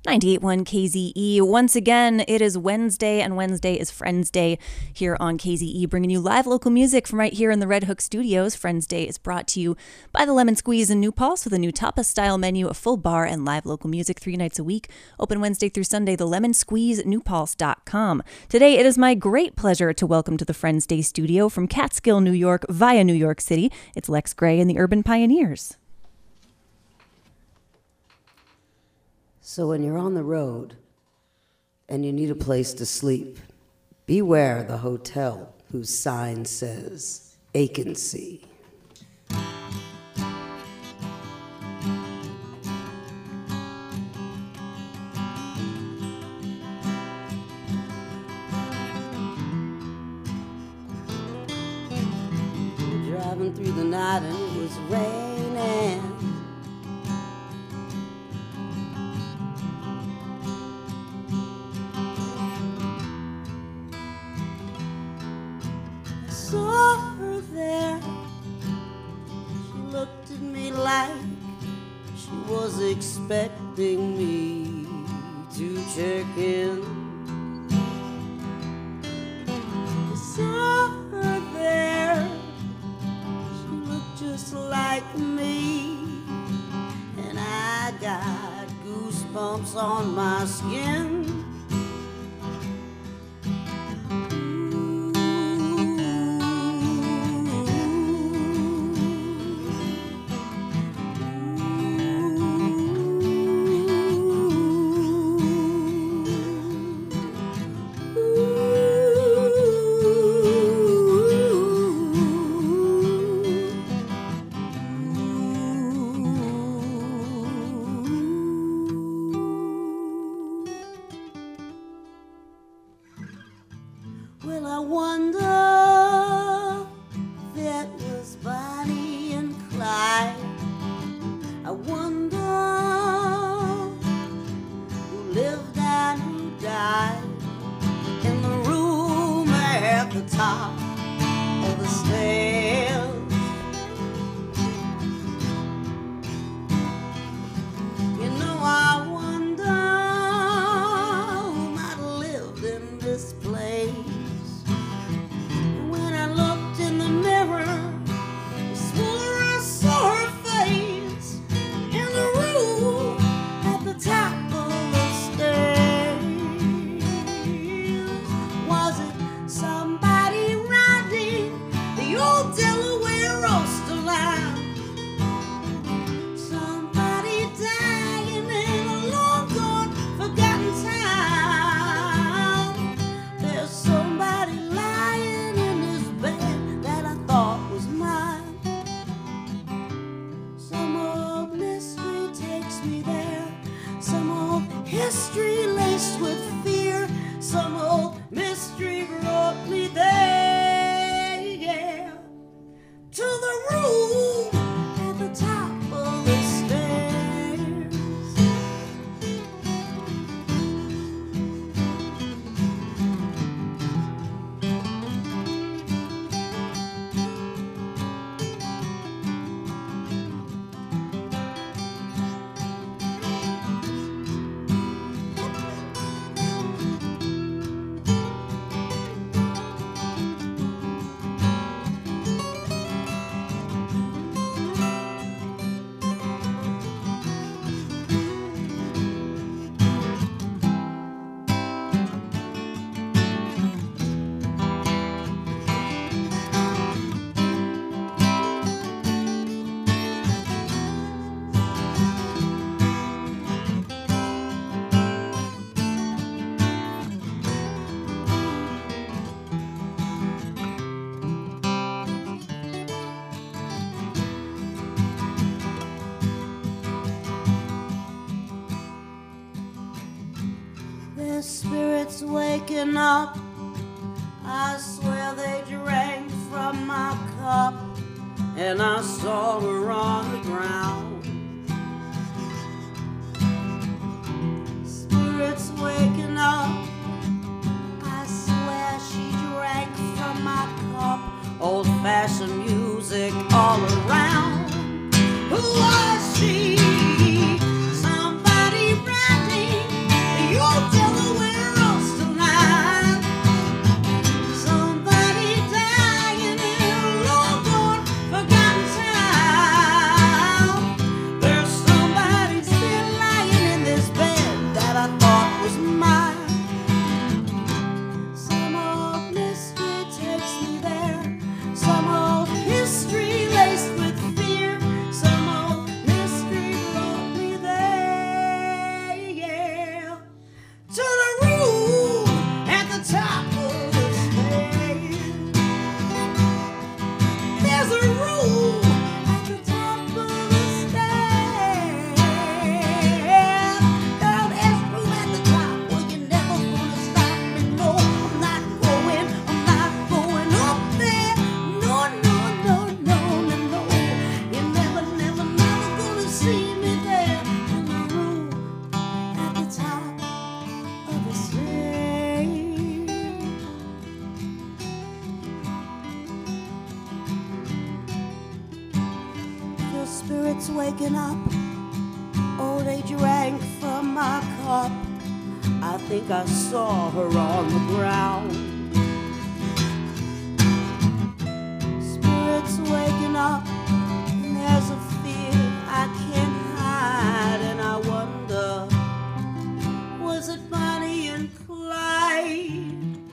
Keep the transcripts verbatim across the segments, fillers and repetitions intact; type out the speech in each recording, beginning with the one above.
ninety-eight point one K Z E. Once again, it is Wednesday, and Wednesday is Friends Day here on K Z E, bringing you live local music from right here in the Red Hook Studios. Friends Day is brought to you by the Lemon Squeeze in New Paltz with a new tapas-style menu, a full bar, and live local music three nights a week. Open Wednesday through Sunday, the lemon squeeze new paltz dot com. Today, it is my great pleasure to welcome to the Friends Day studio from Catskill, New York, via New York City. It's Lex Gray and the Urban Pioneers. So when you're on the road and you need a place to sleep, beware the hotel whose sign says vacancy. Driving through the night and it was raining. Saw her there. She looked at me like she was expecting me to check in. I saw her there. She looked just like me, and I got goosebumps on my skin. Well, I wonder if that was Bonnie and Clyde. I wonder who lived and who died in the room at the top of the stairs. You know, I wonder who might have lived in this place. History laced with fear, some old mystery brought me there, yeah, to the room at the top of the stairs. Spirits waking up, I swear they drank from my cup, and I saw her on the ground. Spirits waking up, I swear she drank from my cup, old-fashioned music all around. Who was she? Somebody riding Spirits waking up. Oh, they drank from my cup. I think I saw her on the ground. Spirits waking up, and there's a fear I can't hide, and I wonder, was it Bonnie and Clyde?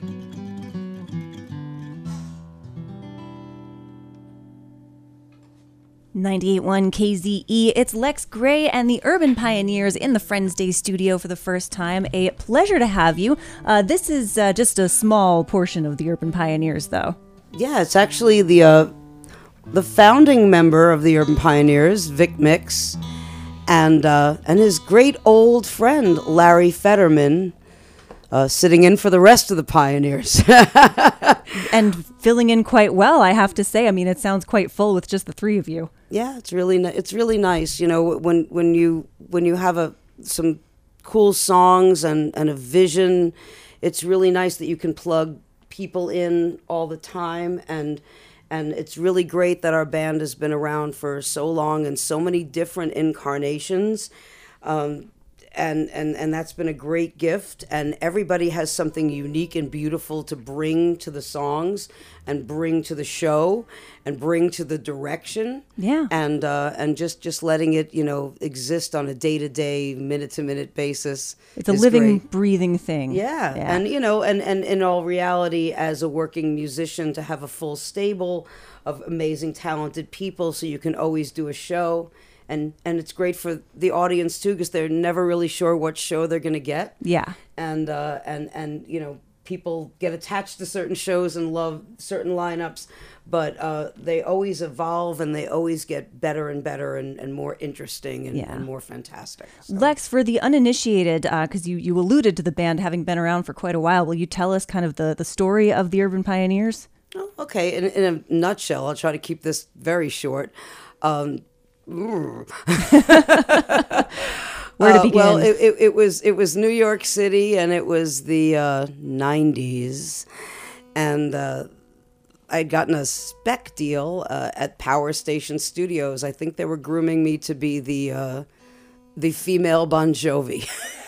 ninety-eight point one K Z E, it's Lex Gray and the Urban Pioneers in the Friends Day studio for the first time. A pleasure to have you. Uh, this is uh, just a small portion of the Urban Pioneers, though. Yeah, it's actually the uh, the founding member of the Urban Pioneers, Vic Mix, and uh, and his great old friend, Larry Fetterman, uh, sitting in for the rest of the Pioneers. And filling in quite well, I have to say. I mean, it sounds quite full with just the three of you. Yeah, it's really ni- it's really nice. You know, when when you when you have a some cool songs and, and a vision, it's really nice that you can plug people in all the time, and and it's really great that our band has been around for so long and so many different incarnations. Um, And, and and that's been a great gift, and everybody has something unique and beautiful to bring to the songs and bring to the show and bring to the direction. Yeah. And uh, and just, just letting it, you know, exist on a day-to-day, minute-to-minute basis. It's a is living, great. breathing thing. Yeah. Yeah. And, you know, and, and in all reality, as a working musician, to have a full stable of amazing, talented people so you can always do a show. And and it's great for the audience too, because they're never really sure what show they're going to get. Yeah. And uh, and and you know, people get attached to certain shows and love certain lineups, but uh, they always evolve and they always get better and better and, and more interesting and, Yeah. and more fantastic. So. Lex, for the uninitiated, because you, you alluded to the band having been around for quite a while, will you tell us kind of the, the story of the Urban Pioneers? Oh, okay, in, in a nutshell, I'll try to keep this very short. Um, Where to uh, begin? Well, it, it, it was it was New York City, and it was the uh, nineties, and uh, I'd gotten a spec deal uh, at Power Station Studios. I think they were grooming me to be the uh, the female Bon Jovi.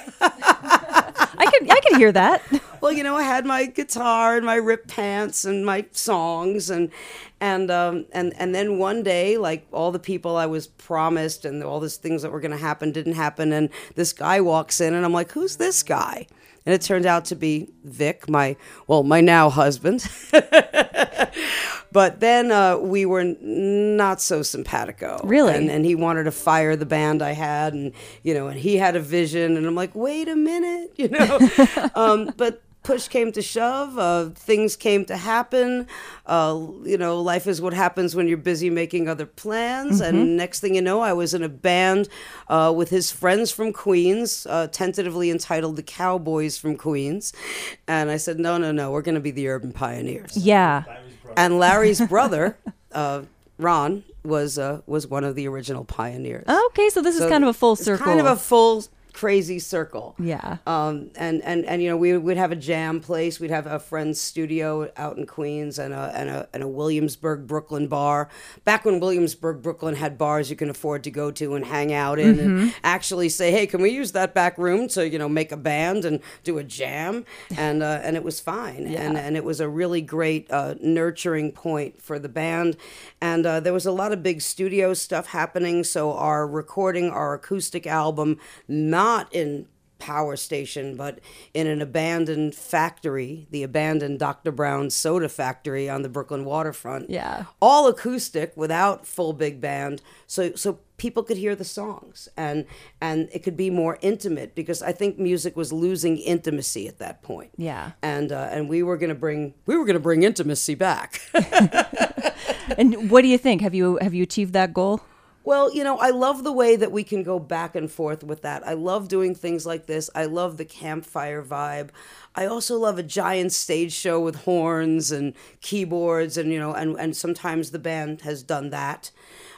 I could I could hear that. Well, you know, I had my guitar and my ripped pants and my songs, and and um, and and then one day, like all the people I was promised and all these things that were going to happen didn't happen, and this guy walks in, and I'm like, who's this guy? And it turned out to be Vic, my well, my now husband. But then uh, we were not so simpatico. Really? And, and he wanted to fire the band I had, and you know, and he had a vision, and I'm like, wait a minute, you know. um, but push came to shove, uh, things came to happen. Uh, you know, life is what happens when you're busy making other plans. Mm-hmm. And next thing you know, I was in a band uh, with his friends from Queens, uh, tentatively entitled the Cowboys from Queens. And I said, no, no, no, we're going to be the Urban Pioneers. Yeah. And Larry's brother, uh, Ron, was uh, was one of the original pioneers. Okay, so this So is kind of a full it's circle. kind of a full crazy circle. Yeah. Um, and, and, and, you know, we would have a jam place. We'd have a friend's studio out in Queens and a, and a, and a Williamsburg, Brooklyn bar. Back when Williamsburg, Brooklyn had bars you can afford to go to and hang out in Mm-hmm. and actually say, hey, can we use that back room to, you know, make a band and do a jam? And, uh, and it was fine. Yeah. And, and it was a really great uh, nurturing point for the band. And uh, there was a lot of big studio stuff happening. So our recording, our acoustic album, not Not in Power Station, but in an abandoned factory, the abandoned Doctor Brown's soda factory on the Brooklyn waterfront. Yeah. All acoustic without full big band, so so people could hear the songs and and it could be more intimate, because I think music was losing intimacy at that point. Yeah. And uh, and we were gonna bring we were gonna bring intimacy back. And what do you think? Have you have you achieved that goal? Well, you know, I love the way that we can go back and forth with that. I love doing things like this. I love the campfire vibe. I also love a giant stage show with horns and keyboards, and, you know, and, and sometimes the band has done that.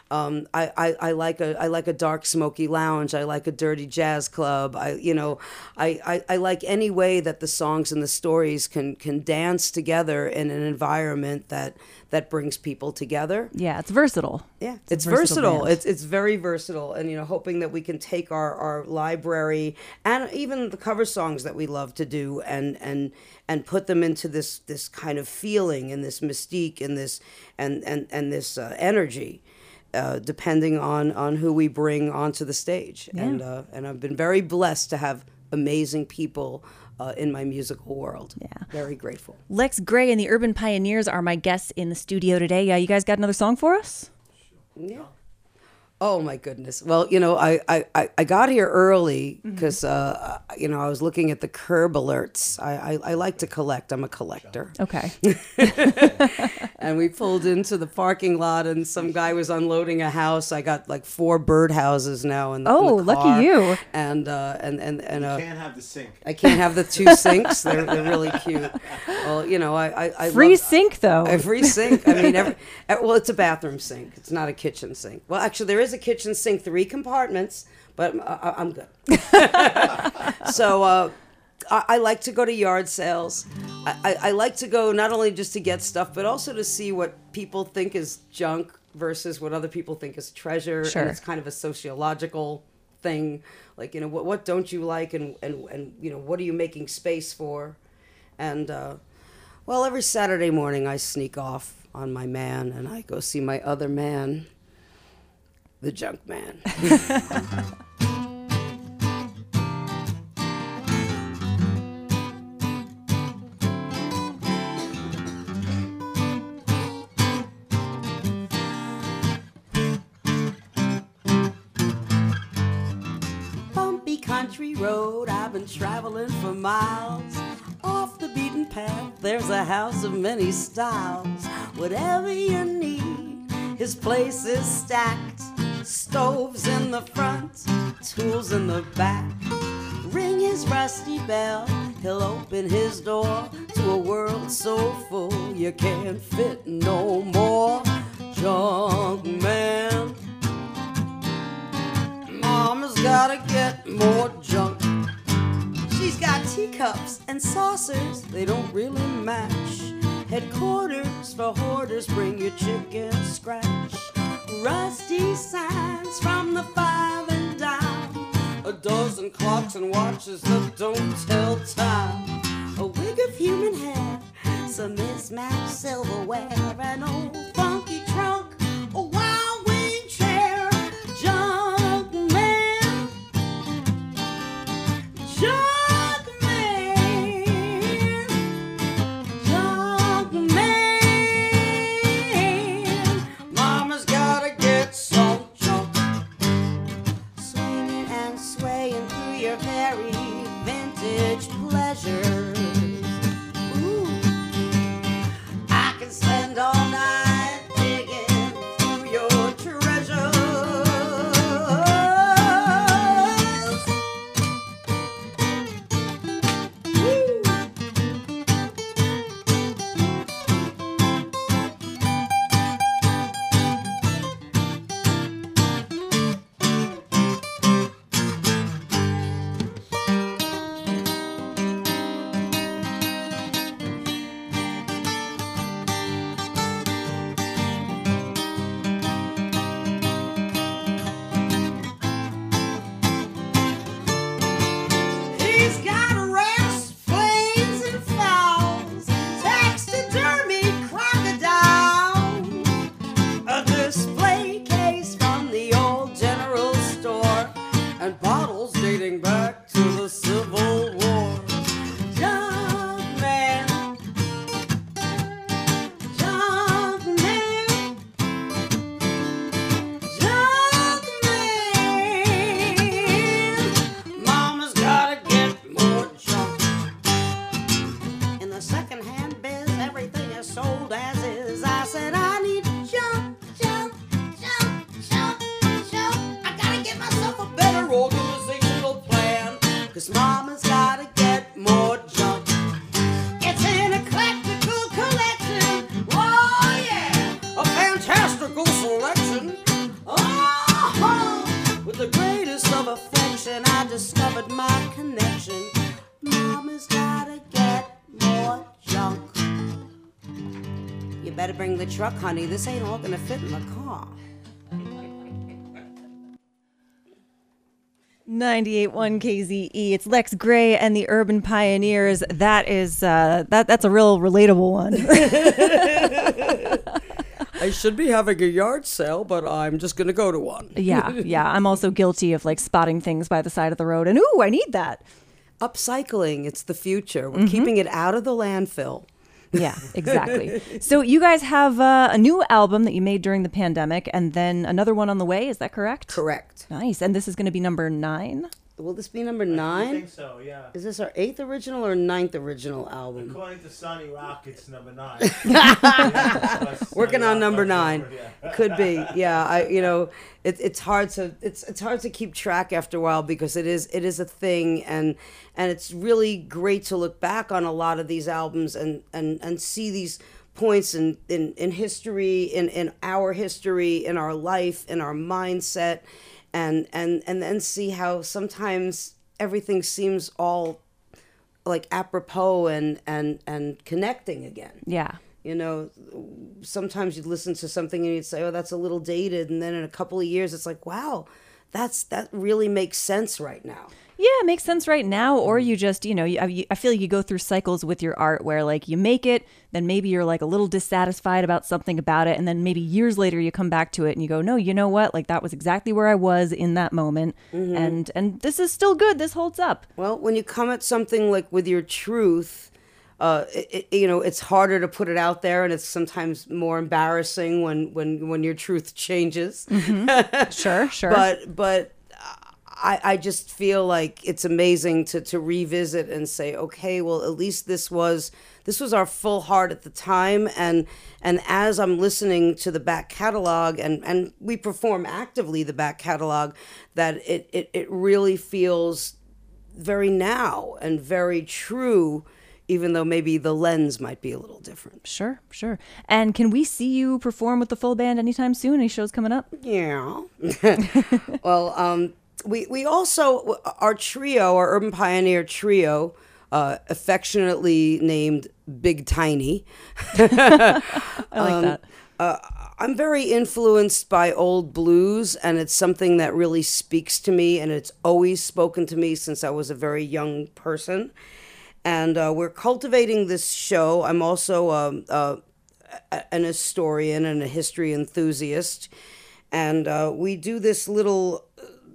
Um, I, I, I like a I like a dark smoky lounge. I like a dirty jazz club. I you know I, I, I like any way that the songs and the stories can can dance together in an environment that that brings people together. Yeah, it's versatile. Yeah, it's, it's versatile. versatile. It's it's very versatile, and you know, hoping that we can take our, our library and even the cover songs that we love to do and and and put them into this this kind of feeling and this mystique and this and and and this uh, energy. Uh, depending on, on who we bring onto the stage. Yeah. And uh, and I've been very blessed to have amazing people uh, in my musical world. Yeah. Very grateful. Lex Gray and the Urban Pioneers are my guests in the studio today. Yeah, you guys got another song for us? Yeah. Oh my goodness. Well, you know, I, I, I got here early because, uh, you know, I was looking at the curb alerts. I, I, I like to collect. I'm a collector. Okay. And we pulled into the parking lot and some guy was unloading a house. I got like four birdhouses now in the, Oh, in the car. lucky you. And, uh, and, and, and, uh, You can't have the sink. I can't have the two sinks. They're, they're really cute. Well, you know, I, I, I Free love, sync, though. a free sink. I mean, every, well, it's a bathroom sink. It's not a kitchen sink. Well, actually, there is a kitchen sink, three compartments, but I, I'm good. So uh, I, I like to go to yard sales. I, I, I like to go not only just to get stuff, but also to see what people think is junk versus what other people think is treasure. Sure. And it's kind of a sociological thing. Like, you know, what, what don't you like and, and, and, you know, what are you making space for? And, uh, well, every Saturday morning I sneak off on my man and I go see my other man, the junk man. Bumpy country road, I've been traveling for miles. Off the beaten path, there's a house of many styles. Whatever you need, his place is stacked. Stoves in the front, tools in the back. Ring his rusty bell, he'll open his door to a world so full you can't fit no more. Junk man, Mama's gotta get more junk. She's got teacups and saucers, they don't really match. Headquarters for hoarders, bring your chicken scratch. Rusty signs from the five and dime. A dozen clocks and watches that don't tell time. A wig of human hair, some mismatched silverware. An old funky trunk, a wild wing chair. Junk man, junk man, junk man. Mama's gotta get some junk. Swinging and swaying through your very vintage pleasures. Ooh, I can spend all night digging through your treasures. Woo. He's got wrecks, flames, and fowls, taxidermy crocodile, a display case from the old general store, and bottles dating back to the Civil War. Junk man, junk man, junk man. Mama's gotta get more junk. In the second-hand biz, everything is sold as is. I said I need junk, junk, junk, junk, junk. I gotta get myself a better organizational plan, 'cause Mama's got discovered my connection. Mama's gotta get more junk. You better bring the truck, honey. This ain't all gonna fit in the car. ninety-eight point one K Z E. It's Lex Gray and the Urban Pioneers. That is uh, that. That's a real relatable one. I should be having a yard sale, but I'm just going to go to one. Yeah, yeah. I'm also guilty of like spotting things by the side of the road and ooh, I need that. Upcycling, it's the future. We're mm-hmm. keeping it out of the landfill. Yeah, exactly. So you guys have uh, a new album that you made during the pandemic and then another one on the way. Is that correct? Correct. Nice. And this is going to be number nine? Will this be number nine? I think so, yeah. Is this our eighth original or ninth original album? According to Sonny Rock, it's number nine. yeah, Working on number nine. Over, yeah. Could be. Yeah, I you know, it, it's hard to it's it's hard to keep track after a while because it is it is a thing and and it's really great to look back on a lot of these albums and and, and see these points in, in, in history, in, in our history, in our life, in our mindset. And, and and then see how sometimes everything seems all like apropos and, and, and connecting again. Yeah. You know, sometimes you'd listen to something and you'd say, oh, that's a little dated. And then in a couple of years, it's like, wow, that's that really makes sense right now. Yeah, it makes sense right now. Or you just, you know, you, I feel like you go through cycles with your art where like you make it, then maybe you're like a little dissatisfied about something about it. And then maybe years later you come back to it and you go, no, you know what? Like that was exactly where I was in that moment. Mm-hmm. And and this is still good. This holds up. Well, when you come at something like with your truth, uh, it, it, you know, it's harder to put it out there and it's sometimes more embarrassing when, when, when your truth changes. Mm-hmm. Sure, sure. But, but, I, I just feel like it's amazing to, to revisit and say, okay, well, at least this was this was our full heart at the time. And and as I'm listening to the back catalog and, and we perform actively the back catalog, that it, it, it really feels very now and very true, even though maybe the lens might be a little different. Sure, sure. And can we see you perform with the full band anytime soon? Any shows coming up? Yeah. well, um... We we also, our trio, our Urban Pioneer trio, uh, affectionately named Big Tiny. I like um, that. Uh, I'm very influenced by old blues, and it's something that really speaks to me, and it's always spoken to me since I was a very young person. And uh, we're cultivating this show. I'm also um, uh, an historian and a history enthusiast, and uh, we do this little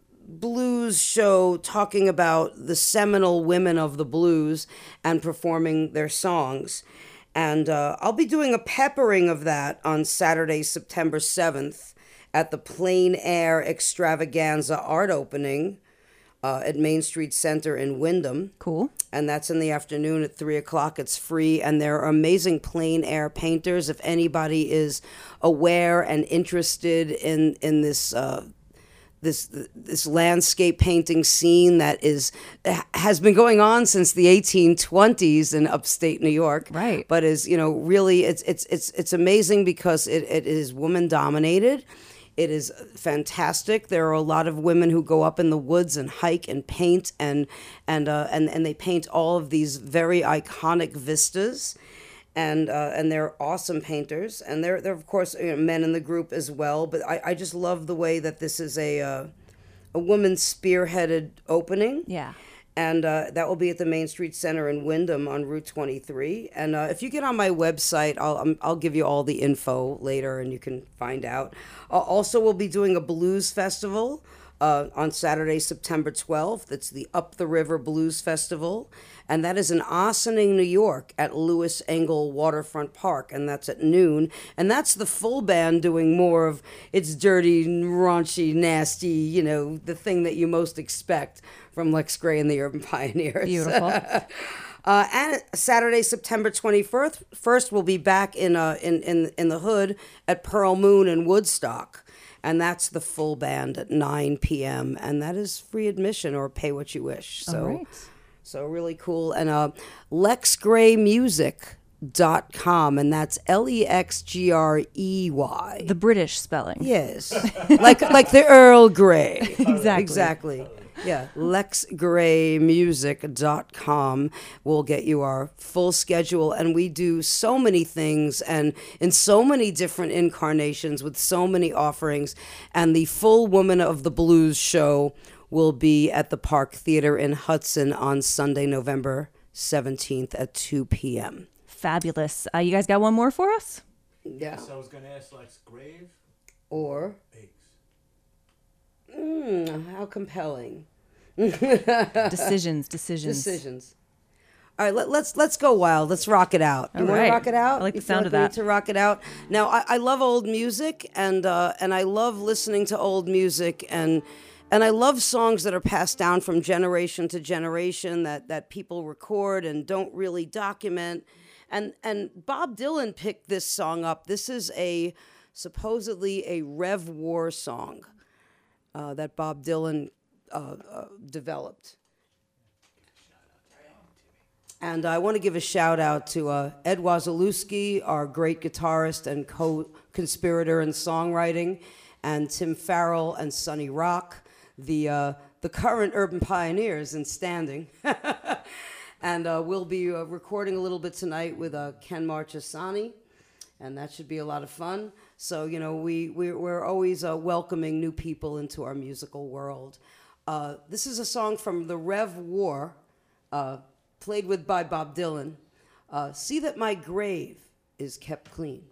blues show talking about the seminal women of the blues and performing their songs. And uh, I'll be doing a peppering of that on Saturday, September seventh at the Plein Air Extravaganza art opening uh, at Main Street Center in Wyndham. Cool. And that's in the afternoon at three o'clock. It's free. And there are amazing plein air painters. If anybody is aware and interested in, in this uh this this landscape painting scene that is has been going on since the eighteen twenties in upstate New York, right? But is you know really it's it's it's it's amazing because it, it is woman dominated. It is fantastic. There are a lot of women who go up in the woods and hike and paint and and uh, and and they paint all of these very iconic vistas. And uh, and they're awesome painters, and they're they're of course you know, men in the group as well. But I, I just love the way that this is a uh, a woman spearheaded opening. Yeah, and uh, that will be at the Main Street Center in Wyndham on Route twenty-three. And uh, if you get on my website, I'll um, I'll give you all the info later, and you can find out. Uh, also, we'll be doing a blues festival uh, on Saturday, September twelfth. It's the Up the River Blues Festival. And that is in Ossining, New York at Lewis Engel Waterfront Park. And that's at noon. And that's the full band doing more of it's dirty, raunchy, nasty, you know, the thing that you most expect from Lex Gray and the Urban Pioneers. Beautiful. uh, and Saturday, September twenty-first, first we'll be back in, uh, in, in, in the hood at Pearl Moon in Woodstock. And that's the full band at nine p.m. And that is free admission or pay what you wish. So. All right. So really cool. And uh, lex gray music dot com, and that's L E X G R E Y. The British spelling. Yes. like like the Earl Grey. Exactly. Exactly. Yeah, lex gray music dot com will get you our full schedule. And we do so many things and in so many different incarnations with so many offerings. And the full Woman of the Blues show will be at the Park Theater in Hudson on Sunday, November seventeenth at two p.m. Fabulous. Uh, you guys got one more for us? Yeah. So I was going to ask, like, grave? Or, Eggs. mm, how compelling. Decisions, decisions. Decisions. All right, let, let's let's go wild. Let's rock it out. You All want right. to rock it out? I like the You feel sound of we need that. To rock it out. Now, I, I love old music, and uh, and I love listening to old music, and and I love songs that are passed down from generation to generation that that people record and don't really document. And and Bob Dylan picked this song up. This is a supposedly a Rev War song uh, that Bob Dylan uh, uh, developed. And I want to give a shout out to uh, Ed Wazalewski, our great guitarist and co-conspirator in songwriting, and Tim Farrell and Sonny Rock, the uh, the current urban pioneers in standing. And uh, we'll be uh, recording a little bit tonight with uh, Ken Marchesani, and that should be a lot of fun. So, you know, we, we, we're always uh, welcoming new people into our musical world. Uh, this is a song from the Rev War, uh, played with by Bob Dylan. Uh, See That My Grave Is Kept Clean.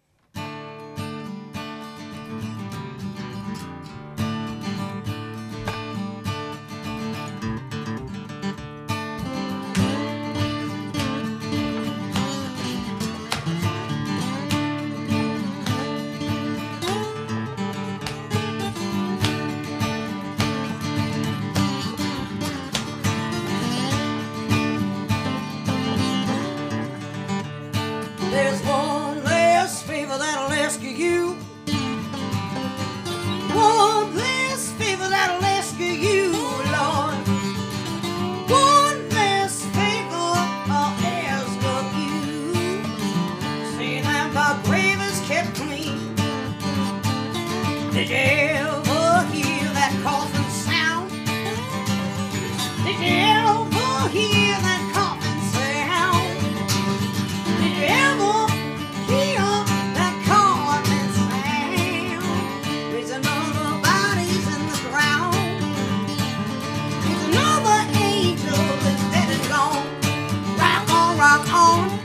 There's one last favor that'll ask you. One last favor that'll ask you, Lord. One last favor I'll ask of you. See that my grave is kept clean. Did you ever hear that coffin sound? Did you ever hear that coffin sound? Did you ever hear that coffin sound? There's another body's in the ground. There's another angel that's dead and gone. Rock on, rock on.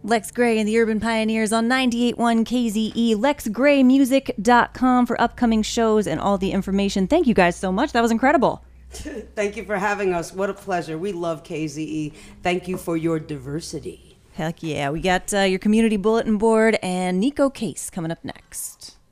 Lex Gray and the Urban Pioneers on ninety-eight point one K Z E. lex gray music dot com for upcoming shows and all the information. Thank you guys so much. That was incredible. Thank you for having us. What a pleasure. We love K Z E. Thank you for your diversity. Heck yeah. We got uh, your community bulletin board and Nico Case coming up next.